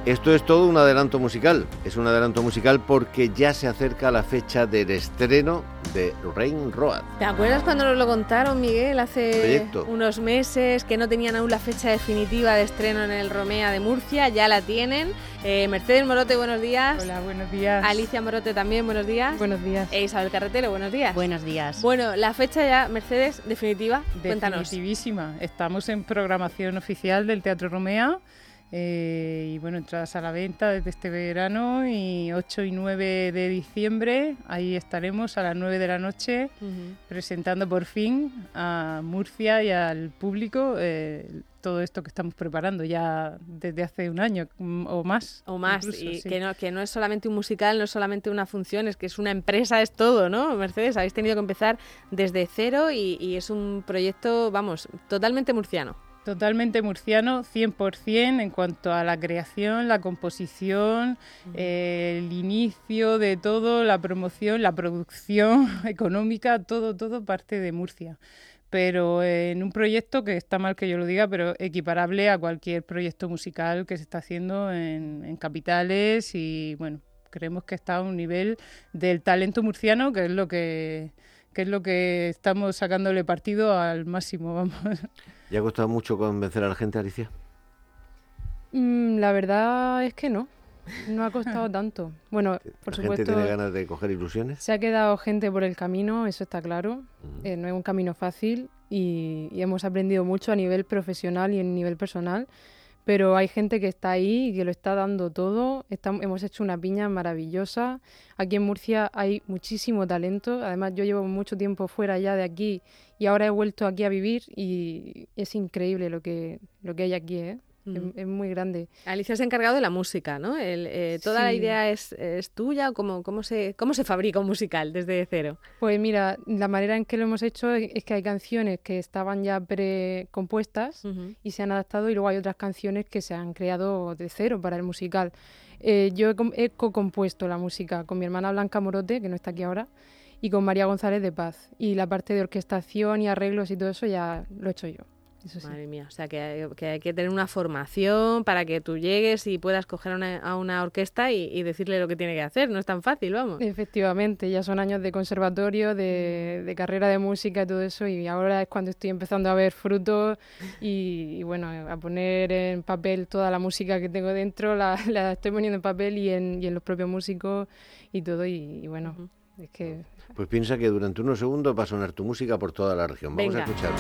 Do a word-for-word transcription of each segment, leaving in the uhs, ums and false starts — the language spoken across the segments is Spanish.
Esto es todo un adelanto musical. Es un adelanto musical porque ya se acerca la fecha del estreno de Rain Road. ¿Te acuerdas cuando nos lo contaron, Miguel, hace Proyecto. unos meses, que no tenían aún la fecha definitiva de estreno en el Romea de Murcia? Ya la tienen. Eh, Mercedes Morote, buenos días. Hola, buenos días. Alicia Morote también, buenos días. Buenos días. E Isabel Carretero, buenos días. Buenos días. Bueno, la fecha ya, Mercedes, definitiva. Cuéntanos. Definitivísima. Estamos en programación oficial del Teatro Romea. Eh, y bueno, entradas a la venta desde este verano, y ocho y nueve de diciembre ahí estaremos a las nueve de la noche uh-huh. presentando por fin a Murcia y al público eh, todo esto que estamos preparando ya desde hace un año o más. O más, incluso, y sí. que, no, que no es solamente un musical, no es solamente una función, es que es una empresa, es todo, ¿no? Mercedes, habéis tenido que empezar desde cero y, y es un proyecto, vamos, totalmente murciano. Totalmente murciano, cien por ciento en cuanto a la creación, la composición, uh-huh. eh, el inicio de todo, la promoción, la producción económica, todo, todo parte de Murcia. Pero eh, en un proyecto que está mal que yo lo diga, pero equiparable a cualquier proyecto musical que se está haciendo en, en capitales, y bueno, creemos que está a un nivel del talento murciano, que es lo que, que es lo que estamos sacándole partido al máximo, vamos. ¿Ya ha costado mucho convencer a la gente, Alicia? Mm, la verdad es que no, no ha costado tanto. Bueno, por ¿La supuesto... gente tiene ganas de coger ilusiones? Se ha quedado gente por el camino, eso está claro. Uh-huh. Eh, no es un camino fácil y, y hemos aprendido mucho a nivel profesional y en nivel personal. Pero hay gente que está ahí y que lo está dando todo. Estamos, hemos hecho una piña maravillosa. Aquí en Murcia hay muchísimo talento. Además, yo llevo mucho tiempo fuera ya de aquí y ahora he vuelto aquí a vivir y es increíble lo que, lo que hay aquí, ¿eh? Mm. Es, es muy grande. Alicia se ha encargado de la música, ¿no? El, eh, ¿Toda sí. la idea es, es tuya o cómo, cómo, se, cómo se fabrica un musical desde cero? Pues mira, la manera en que lo hemos hecho es, es que hay canciones que estaban ya precompuestas uh-huh. y se han adaptado, y luego hay otras canciones que se han creado de cero para el musical. Eh, yo he, he co-compuesto la música con mi hermana Blanca Morote, que no está aquí ahora, y con María González de Paz. Y la parte de orquestación y arreglos y todo eso ya lo he hecho yo. Eso sí. Madre mía, o sea que hay, que hay que tener una formación para que tú llegues y puedas coger a una, a una orquesta y, y decirle lo que tiene que hacer. No es tan fácil, vamos. Efectivamente, ya son años de conservatorio, de, de carrera de música y todo eso, y ahora es cuando estoy empezando a ver frutos y, y bueno, a poner en papel toda la música que tengo dentro, la, la estoy poniendo en papel y en, y en los propios músicos y todo, y, y bueno, uh-huh. es que... Pues piensa que durante unos segundos va a sonar tu música por toda la región. Vamos Venga. a escuchar.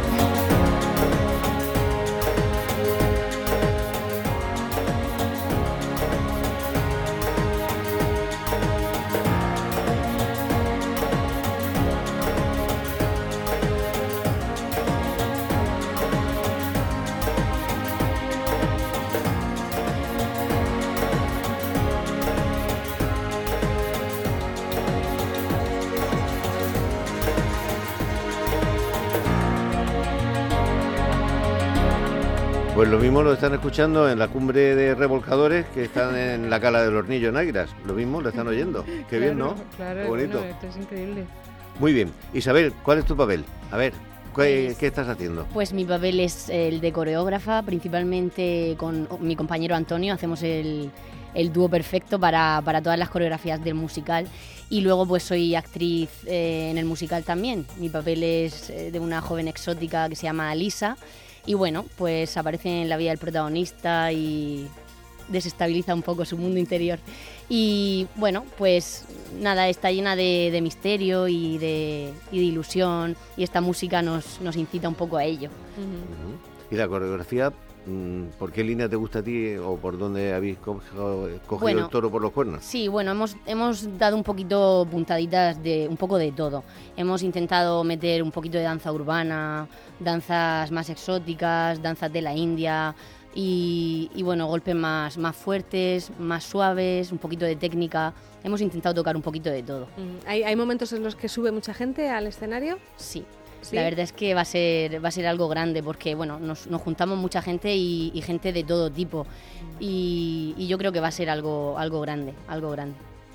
Pues lo mismo lo están escuchando en la cumbre de revolcadores que están en la Cala del Hornillo en Águilas. Lo mismo lo están oyendo. Qué claro, bien, ¿no? Claro, qué bonito. Bueno, esto es increíble. Muy bien. Isabel, ¿cuál es tu papel? A ver, ¿qué, pues, ¿qué estás haciendo? Pues mi papel es el de coreógrafa, principalmente con mi compañero Antonio. Hacemos el, el dúo perfecto para, para todas las coreografías del musical. Y luego pues soy actriz eh, en el musical también. Mi papel es eh, de una joven exótica que se llama Alisa. Y bueno, pues aparece en la vida del protagonista y desestabiliza un poco su mundo interior. Y bueno, pues nada, está llena de, de misterio y de, y de ilusión, y esta música nos, nos incita un poco a ello. Uh-huh. ¿Y la coreografía, por qué línea te gusta a ti o por dónde habéis cogido, cogido bueno, el toro por los cuernos? Sí, bueno, hemos, hemos dado un poquito puntaditas de un poco de todo. Hemos intentado meter un poquito de danza urbana, danzas más exóticas, danzas de la India y, y bueno, golpes más, más fuertes, más suaves, un poquito de técnica. Hemos intentado tocar un poquito de todo. ¿Hay, hay momentos en los que sube mucha gente al escenario? Sí. ¿Sí? La verdad es que va a ser va a ser algo grande porque bueno nos, nos juntamos mucha gente y, y gente de todo tipo y, y yo creo que va a ser algo algo grande, algo grande.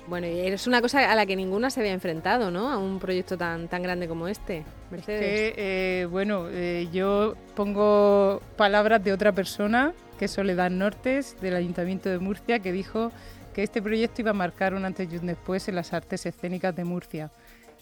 Bueno, y es una cosa a la que ninguna se había enfrentado, ¿no? A un proyecto tan tan grande como este, Mercedes. Que, eh, bueno, eh, yo pongo palabras de otra persona, que es Soledad Nortes, del Ayuntamiento de Murcia, que dijo que este proyecto iba a marcar un antes y un después en las artes escénicas de Murcia.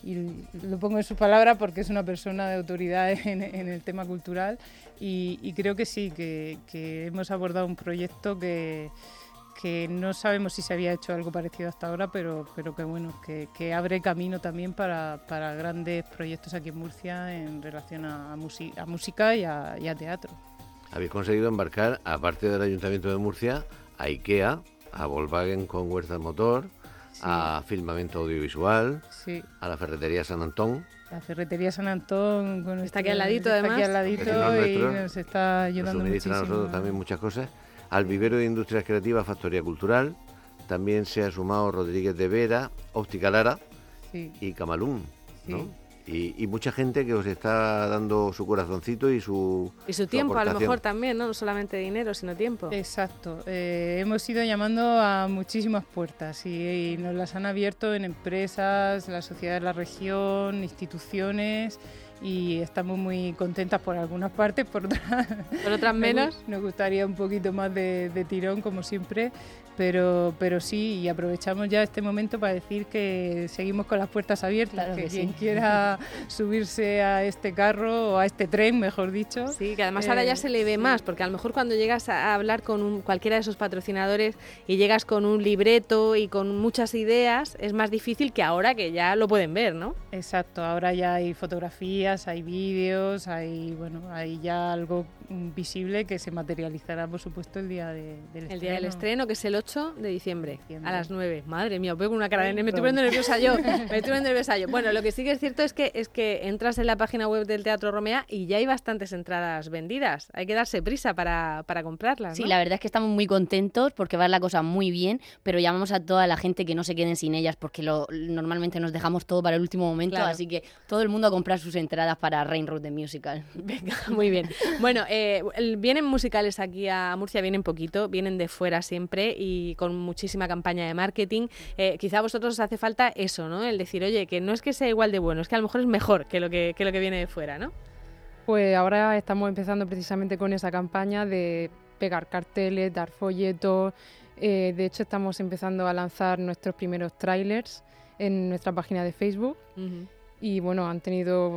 Y lo pongo en sus palabras porque es una persona de autoridad en, en el tema cultural y, y creo que sí, que, que hemos abordado un proyecto que... que no sabemos si se había hecho algo parecido hasta ahora, pero, pero que bueno, que, que abre camino también para, para grandes proyectos aquí en Murcia en relación a, a, musi- a música y a, y a teatro. Habéis conseguido embarcar, aparte del Ayuntamiento de Murcia, a IKEA, a Volkswagen con Huerta Motor, sí. a Filmamento Audiovisual, sí. a la Ferretería San Antón. La Ferretería San Antón con está aquí al ladito, está además. Aquí al ladito y nuestros, nos está ayudando nos suministra muchísimo. a nosotros también muchas cosas. Al vivero de Industrias Creativas Factoría Cultural también se ha sumado Rodríguez de Vera, Óptica Lara sí. y Camalún, ¿no? Sí. Y, y mucha gente que os está dando su corazoncito y su Y su tiempo, su a lo mejor también, ¿no? No solamente dinero, sino tiempo. Exacto. Eh, hemos ido llamando a muchísimas puertas y, y nos las han abierto en empresas, la sociedad de la región, instituciones... y estamos muy contentas por algunas partes, por otras, ¿Por otras menos? Nos, nos gustaría un poquito más de, de tirón, como siempre, pero, pero sí, y aprovechamos ya este momento para decir que seguimos con las puertas abiertas, claro que, que quien sí. quiera subirse a este carro o a este tren, mejor dicho. Sí, que además eh, ahora ya se le ve sí. más, porque a lo mejor cuando llegas a hablar con un, cualquiera de esos patrocinadores y llegas con un libreto y con muchas ideas, es más difícil que ahora que ya lo pueden ver, ¿no? Exacto, ahora ya hay fotografías, hay vídeos, hay bueno, hay ya algo visible que se materializará, por supuesto, el día de, del estreno. El día del estreno, que es el ocho de diciembre, diciembre. a las nueve. Madre mía, veo con una cara de... Me estoy poniendo nerviosa yo, me estoy poniendo nerviosa yo. Bueno, lo que sí que es cierto es que, es que entras en la página web del Teatro Romea y ya hay bastantes entradas vendidas. Hay que darse prisa para, para comprarlas, ¿no? Sí, la verdad es que estamos muy contentos porque va la cosa muy bien, pero llamamos a toda la gente que no se queden sin ellas porque lo, normalmente nos dejamos todo para el último momento, claro. Así que todo el mundo a comprar sus entradas para Rainroad the Musical. Venga, muy bien. Bueno, eh, vienen musicales aquí a Murcia, vienen poquito, vienen de fuera siempre y con muchísima campaña de marketing. Eh, quizá a vosotros os hace falta eso, ¿no? El decir, oye, que no es que sea igual de bueno, es que a lo mejor es mejor que lo que, que, lo que viene de fuera, ¿no? Pues ahora estamos empezando precisamente con esa campaña de pegar carteles, dar folletos. Eh, de hecho, estamos empezando a lanzar nuestros primeros trailers en nuestra página de Facebook. Uh-huh. Y bueno, han tenido,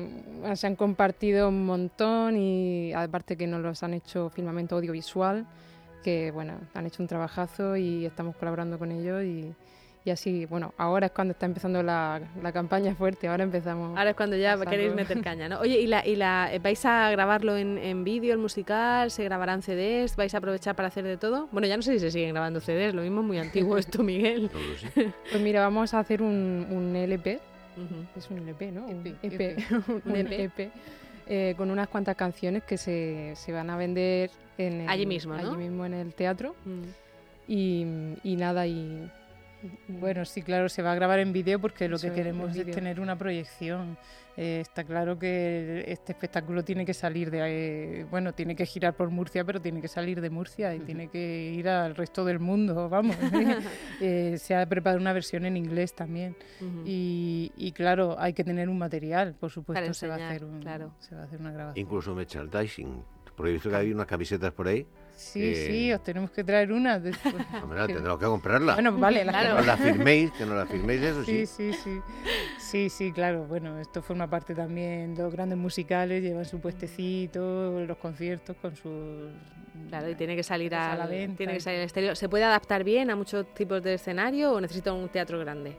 se han compartido un montón y aparte que nos los han hecho Filmamento Audiovisual, que bueno, han hecho un trabajazo y estamos colaborando con ellos y, y así, bueno, ahora es cuando está empezando la, la campaña fuerte, ahora empezamos. Ahora es cuando ya queréis meter caña, ¿no? Oye, ¿y la, y la vais a grabarlo en, en vídeo, el musical? ¿Se grabarán C Ds? ¿Vais a aprovechar para hacer de todo? Bueno, ya no sé si se siguen grabando C Ds, lo mismo es muy antiguo esto, Miguel. Pues mira, vamos a hacer un, un L P. Uh-huh. Es un L P, ¿no? E P, E P. E P. un E P eh, con unas cuantas canciones que se, se van a vender en el, allí mismo, ¿no? Allí mismo en el teatro. Uh-huh. y, y nada, y... Bueno, sí, claro, se va a grabar en vídeo porque lo que queremos es tener una proyección. Eh, está claro que este espectáculo tiene que salir de, eh, bueno, tiene que girar por Murcia, pero tiene que salir de Murcia y uh-huh. tiene que ir al resto del mundo, vamos. eh, se ha preparado una versión en inglés también uh-huh. y, y claro, hay que tener un material, por supuesto, se va a hacer un, claro. se va a hacer una grabación. Incluso merchandising, porque he visto que hay unas camisetas por ahí. Sí, que... sí, os tenemos que traer una. Después. Hombre, tendremos que comprarla. Bueno, vale, la claro. Que nos la firméis, que nos la firméis, eso sí. Sí, sí, sí. Sí, sí, claro. Bueno, esto forma parte también. Los grandes musicales llevan su puestecito, los conciertos con sus. Claro, y tiene que salir a la venta. Tiene que salir al exterior. ¿Se puede adaptar bien a muchos tipos de escenario o necesita un teatro grande?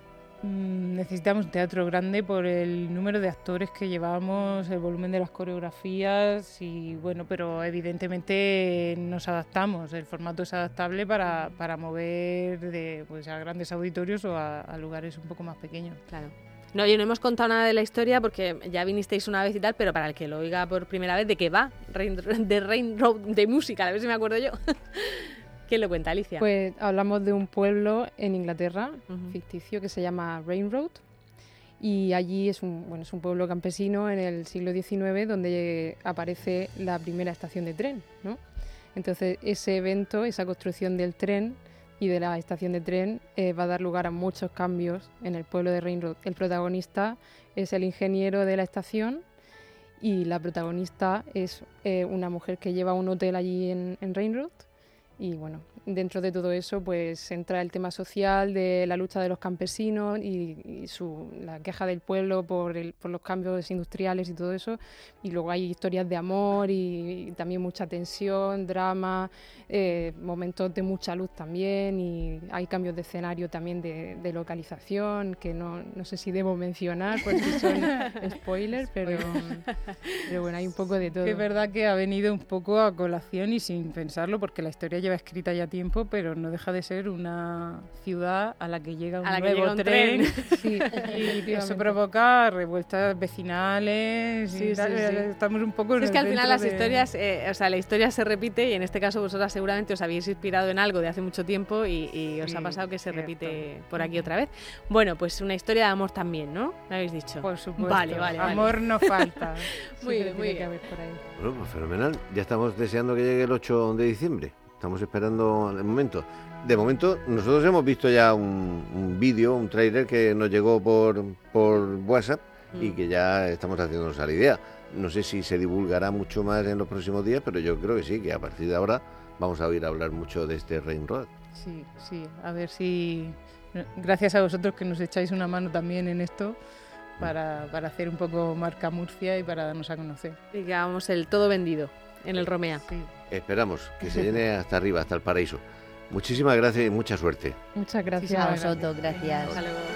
Necesitamos un teatro grande por el número de actores que llevamos, el volumen de las coreografías y bueno, pero evidentemente nos adaptamos, el formato es adaptable para, para mover de, pues, a grandes auditorios o a, a lugares un poco más pequeños. Claro. No, yo no hemos contado nada de la historia porque ya vinisteis una vez y tal, pero para el que lo oiga por primera vez, ¿de qué va? Rain, de Rainroad de música, a ver si me acuerdo yo. ¿Quién lo cuenta, Alicia? Pues hablamos de un pueblo en Inglaterra, uh-huh. ficticio, que se llama Rainroad. Y allí es un, bueno, es un pueblo campesino en el siglo diecinueve donde aparece la primera estación de tren, ¿no? Entonces ese evento, esa construcción del tren, y de la estación de tren eh, va a dar lugar a muchos cambios en el pueblo de Rainroad. El protagonista es el ingeniero de la estación y la protagonista es eh, una mujer que lleva un hotel allí en, en Rainroad. Y bueno, dentro de todo eso pues entra el tema social de la lucha de los campesinos y, y su, la queja del pueblo por, el, por los cambios industriales y todo eso. Y luego hay historias de amor y, y también mucha tensión, drama, eh, momentos de mucha luz también, y hay cambios de escenario también de, de localización que no, no sé si debo mencionar porque son spoilers, pero, pero bueno, hay un poco de todo. Es verdad que ha venido un poco a colación y sin pensarlo, porque la historia lleva escrita ya tiempo, pero no deja de ser una ciudad a la que llega un a la nuevo que llega un tren, tren. Sí, y eso provoca revueltas vecinales. Sí, y tal. sí, sí. Estamos un poco Sí, es que al final las de... historias, eh, o sea, la historia se repite y en este caso vosotras seguramente os habéis inspirado en algo de hace mucho tiempo y, y os Sí, ha pasado que se cierto. repite por aquí otra vez. Bueno, pues una historia de amor también, ¿no? ¿Me habéis dicho? Por supuesto. Vale, vale, vale. Amor no falta. Muy bien, Siempre muy tiene que bien. haber por ahí. Bueno, pues fenomenal. Ya estamos deseando que llegue el ocho de diciembre. Estamos esperando el momento. De momento, nosotros hemos visto ya un, un vídeo, un tráiler que nos llegó por, por WhatsApp mm. y que ya estamos haciéndonos a la idea. No sé si se divulgará mucho más en los próximos días, pero yo creo que sí, que a partir de ahora vamos a oír hablar mucho de este Rainroad. Sí, sí, a ver si... Gracias a vosotros que nos echáis una mano también en esto para, para hacer un poco marca Murcia y para darnos a conocer. Y que hagamos el todo vendido en el Romea. Sí. Esperamos que se llene hasta arriba, hasta el paraíso. Muchísimas gracias y mucha suerte. Muchas gracias. Sí, a vosotros, gracias. Hasta luego.